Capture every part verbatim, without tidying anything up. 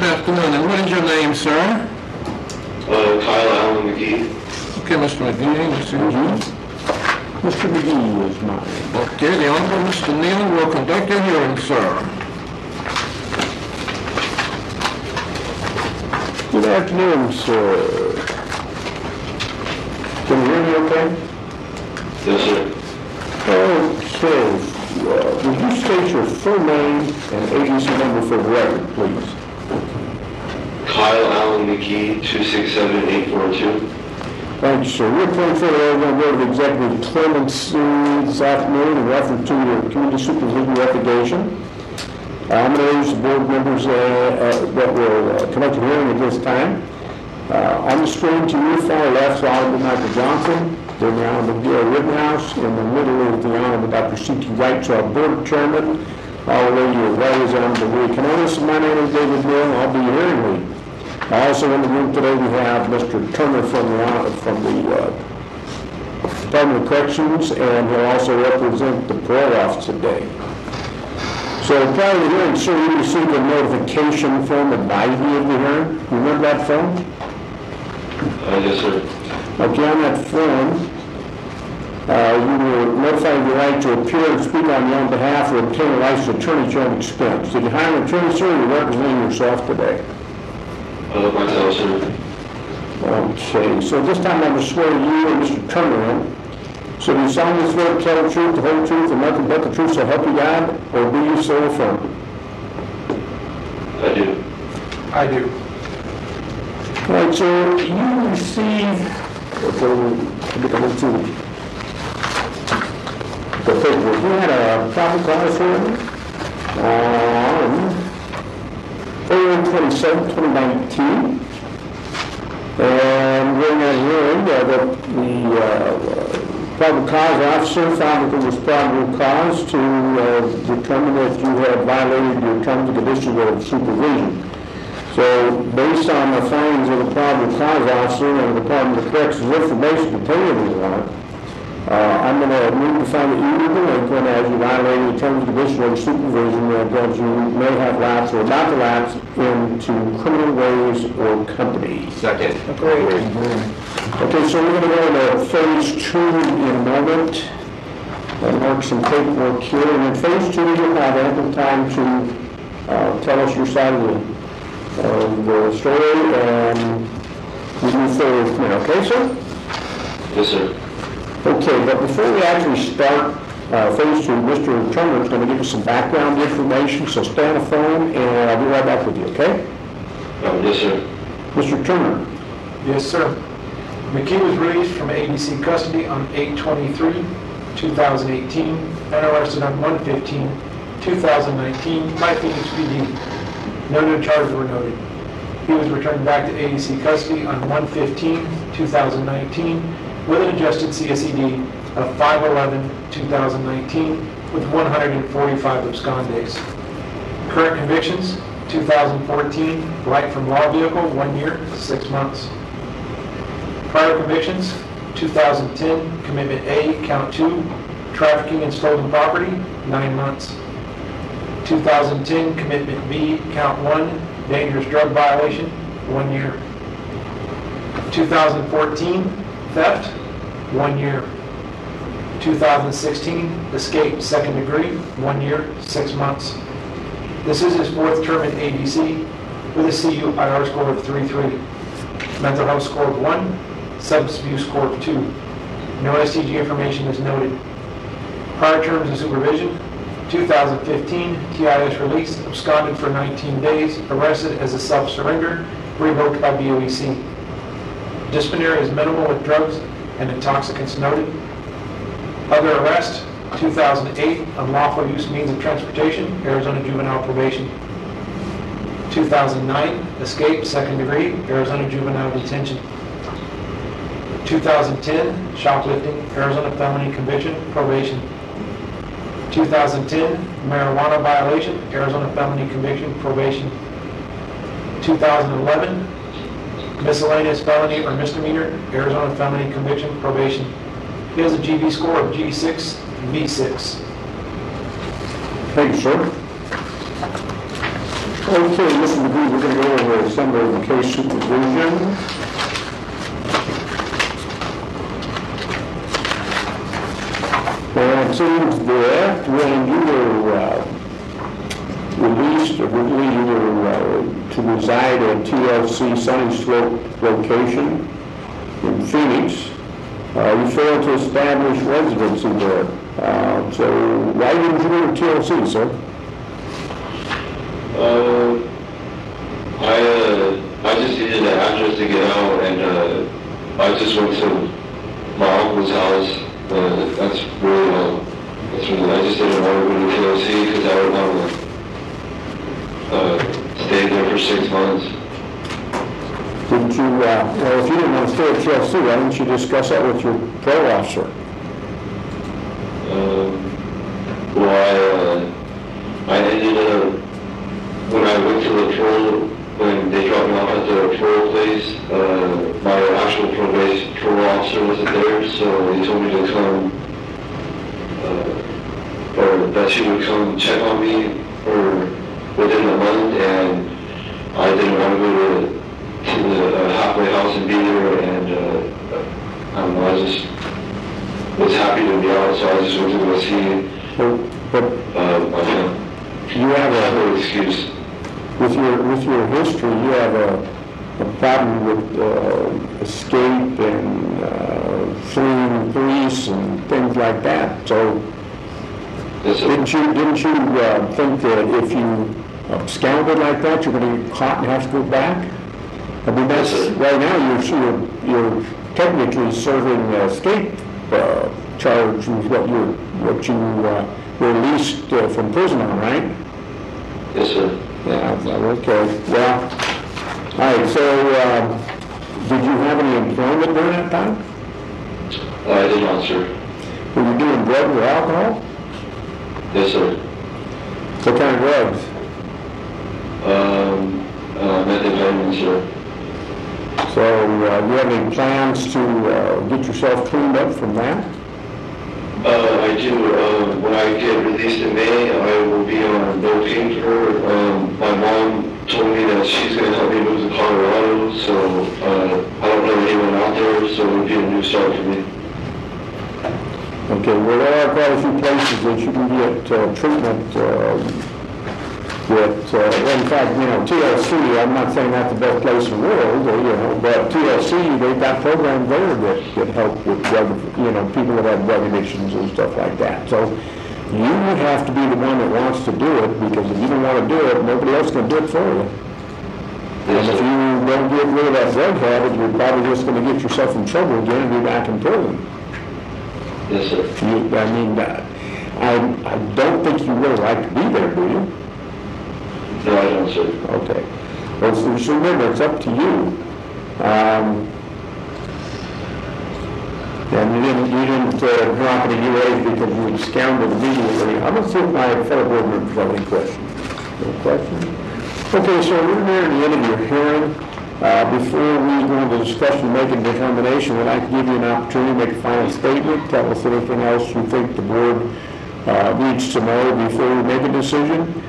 afternoon. And what is your name, sir? Uh, Kyle Allen McGee. Okay, Mister McGee, Mister McGee. Mister McGee is mine. Okay, the Honorable Mister Neal will conduct your hearing, sir. Good afternoon, sir. Can you hear me okay? Yes, sir. Okay. Uh, would you state your full name and agency number for the record, please? Kyle Allen McGee, two six seven eight four two. Thank you, sir. We're playing further. We're going to go to the executive clemency this afternoon in reference to your community supervision investigation. Uh, I'm going to introduce the board members uh, uh, that will uh, conduct the hearing at this time. Uh, on the screen to your far left is Honorable Michael Johnson, then the Honorable Gail Rittenhouse. In the middle is the Honorable Doctor C T Wright, our board chairman. All the way to your right is Honorable Ray Canonis, and my name is David Mill. I'll be your hearing lead. Also in the room today we have Mister Turner from the, from the uh, Department of Corrections, and he'll also represent the parole office today. So prior to the hearing, sir, you received a notification form advising you of the hearing. You remember that form? Uh, yes, sir. Okay, on that form, uh, you were notified of your right to appear and speak on your own behalf or obtain a licensed attorney at your own expense. Did you hire an attorney, sir, or are you representing yourself today? Uh, myself, sir. Okay, so this time I'm going to swear you and Mister Turner in. So do you solemnly swear to tell the truth, the whole truth, and nothing but the truth, so help you God, or do you so affirm? I do. I do. All right, so you received, okay, we'll get into the paperwork. We had a probable cause hearing on February twenty-seventh, twenty nineteen. And during that hearing, uh, the, the uh, probable cause officer found that there was probable cause to uh, determine that you had violated your terms and conditions of supervision. So, based on the findings of the probable cause officer and the Department of Corrections information contained in the warrant, uh, I'm going to move to find that you were delinquent as you violated the terms and conditions of supervision uh, that you may have lapsed or about to lapse into criminal ways or companies. Second. Great. Okay, so we're going to go to phase two in a moment and work some paperwork here. And in phase two, you'll have ample time to uh, tell us your side of the of the story, and we move forward from there. Okay, sir? Yes, sir. Okay, but before we actually start uh, phase two, Mister Turner is going to give us some background information, so stay on the phone, and I'll be right back with you, okay? Uh, yes, sir. Mister Turner. Yes, sir. McGee was released from A B C custody on eight twenty-three, two thousand eighteen, and arrested on one fifteen, two thousand nineteen by Phoenix P D. No new charges were noted. He was returned back to A B C custody on one fifteen, two thousand nineteen with an adjusted C S E D of five eleven, two thousand nineteen with one hundred forty-five abscond days. Current convictions, two thousand fourteen, flight from law vehicle, one year, six months. Prior convictions, two thousand ten, commitment A, count two, trafficking in stolen property, nine months. two thousand ten, commitment B, count one, dangerous drug violation, one year. two thousand fourteen, theft, one year. two thousand sixteen, escape, second degree, one year, six months. This is his fourth term in A B C with a C U I R score of three three. Mental health score of one, substance abuse score of two. No S T G information is noted. Prior terms of supervision, two thousand fifteen, T I S release, absconded for nineteen days, arrested as a self-surrender, revoked by B O E C. Disciplinary is minimal with drugs and intoxicants noted. Other arrest, two thousand eight, unlawful use means of transportation, Arizona juvenile probation. two thousand nine, escape, second degree, Arizona juvenile detention. two thousand ten, shoplifting, Arizona felony conviction, probation. two thousand ten, marijuana violation, Arizona felony conviction, probation. two thousand eleven, miscellaneous felony or misdemeanor, Arizona felony conviction, probation. He has a G B score of G six, V six. Thank you, sir. Okay, Mister McGee, we're going to go over some of the case supervision. And it seems that when you were uh, released, or really you were uh, to reside at T L C Sunny Slope location in Phoenix, uh, you failed to establish residency there. Uh, so why didn't you go to T L C, sir? Uh, I, uh, I just needed an address to get out, and, uh, I just went to my uncle's house. Uh, that's really all. That's really, I just didn't want to go to T L C because I would want to, uh, stay there for six months. Didn't you, uh, well, if you didn't want to stay at T L C, why didn't you discuss that with your parole officer? Um, well, I, uh, I ended up, when I went to the parole, when they dropped me off at the parole place, uh, my actual probation, parole officer wasn't there, so they told me to come, uh, or that she would come check on me for within a month, and I didn't want to go to, to the uh, halfway house and be there, and, uh, I don't know, I just was happy to be out, so I just went to go see, So, but uh, my family. you have I have a, no excuse. with your, with your history, you have a, a problem with, uh, escape and, uh, fleeing police and things like that. So, Yes, sir. didn't you, didn't you, uh, think that if you absconded like that, you're gonna get caught and have to go back? I mean, that's, Yes, sir. right now, you're, you're, you're technically serving a escape, uh, charge with what you, what you, uh, were released uh, from prison on, right? Yes, sir. Yeah, well, okay, well, all right, so, um, did you have any employment during that time? Uh, I did not, sir. Were you doing drugs or alcohol? Yes, sir. What kind of drugs? Um, uh, methamphetamine, sir. So, uh, do you have any plans to, uh, get yourself cleaned up from that? Uh, I do. Uh, when I get released in May, I will be on no paper. Um, my mom told me that she's going to help me move to Colorado, so uh, I don't know anyone out there, so it would be a new start for me. Okay, well, there are quite a few places that you can get, uh, treatment, uh, with, uh, in fact, you know, T L C, I'm not saying that's the best place in the world, or, you know, but T L C, they've got programs there that, that help with drug, you know, people that have drug addictions and stuff like that. So you would have to be the one that wants to do it, because if you don't want to do it, nobody else can do it for you. Yes, And if sir. you don't get rid of that drug habit, you're probably just going to get yourself in trouble again and be back in prison. Yes, sir. You, I mean, uh, I, I don't think you really like to be there, do you? No, I don't, sir. Okay. Well, so so remember, it's up to you. Um, and you didn't, you didn't uh, drop any new age because you absconded immediately. I'm going to see if my fellow board members have any questions. No questions? Okay, so we're nearing the end of your hearing. Uh, before we go into discussion, make a determination, we'd like to give you an opportunity to make a final statement. Tell us anything else you think the board uh, needs to know before we make a decision.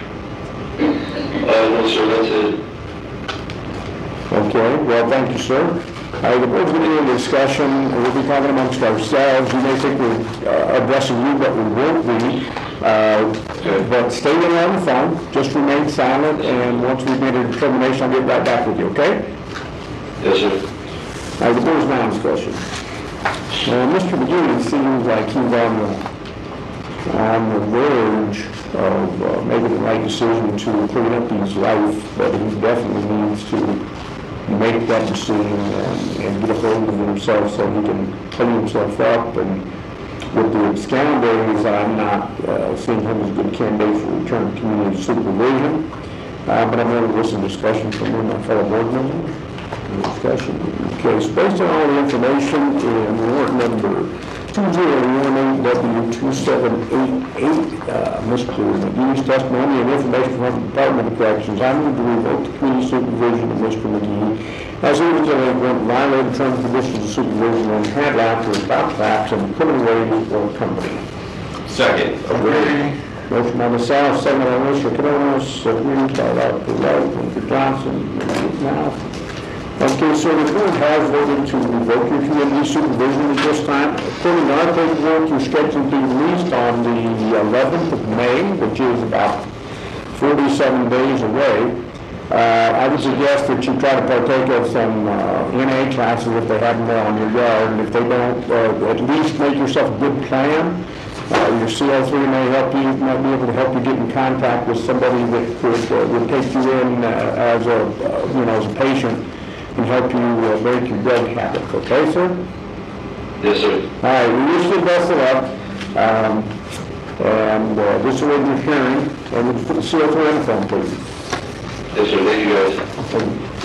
Uh, no, sir, that's it. Okay, well, thank you, sir. Uh, the board's going to do a discussion, and we'll be talking amongst ourselves. You may think we're uh, addressing you, but we won't be. Uh, but stay there on the phone, just remain silent, and once we've made a determination, I'll get right back with you, okay? Yes, sir. Uh, the board's now in discussion. Uh, Mister McGee seems like he's on the, on the verge of uh, making the right decision to clean up his life, but he definitely needs to make that decision and, and get a hold of himself so he can clean himself up. And with the absconding, I'm not uh, seeing him as a good candidate for return to community supervision. Uh, but I'm going to listen to discussion from one of my fellow board members. Discussion. Okay, so based on all the information in warrant number two zero one eight W two seven eight eight, uh, Mister McGee's testimony and information from the Department of Corrections, I move to revoke the community supervision of Mister McGee as he was delinquent, violated terms and conditions of supervision, and had after without facts and criminal ways or company. Second. Agree. Motion by Lasal, second by Mister Canonis, uh, reading by Robert Love, Mister Johnson, now. Okay, so the board has voted to revoke your community supervision at this time. According to our paperwork, you're scheduled to be released on the eleventh of May, which is about forty-seven days away. Uh, I would suggest that you try to partake of some uh, N A classes if they have them there on your yard, and if they don't, uh, at least make yourself a good plan. Uh, your C L three may help you, might be able to help you get in contact with somebody that could, uh, would take you in uh, as a, uh, you know, as a patient and help you uh, break your drug habits. Okay, sir? Yes, sir. All right, we wish you the best of luck. Um, and uh, this is what you're hearing. And we'll put the C L three on the phone, please. Yes, sir. Thank you, guys. Okay.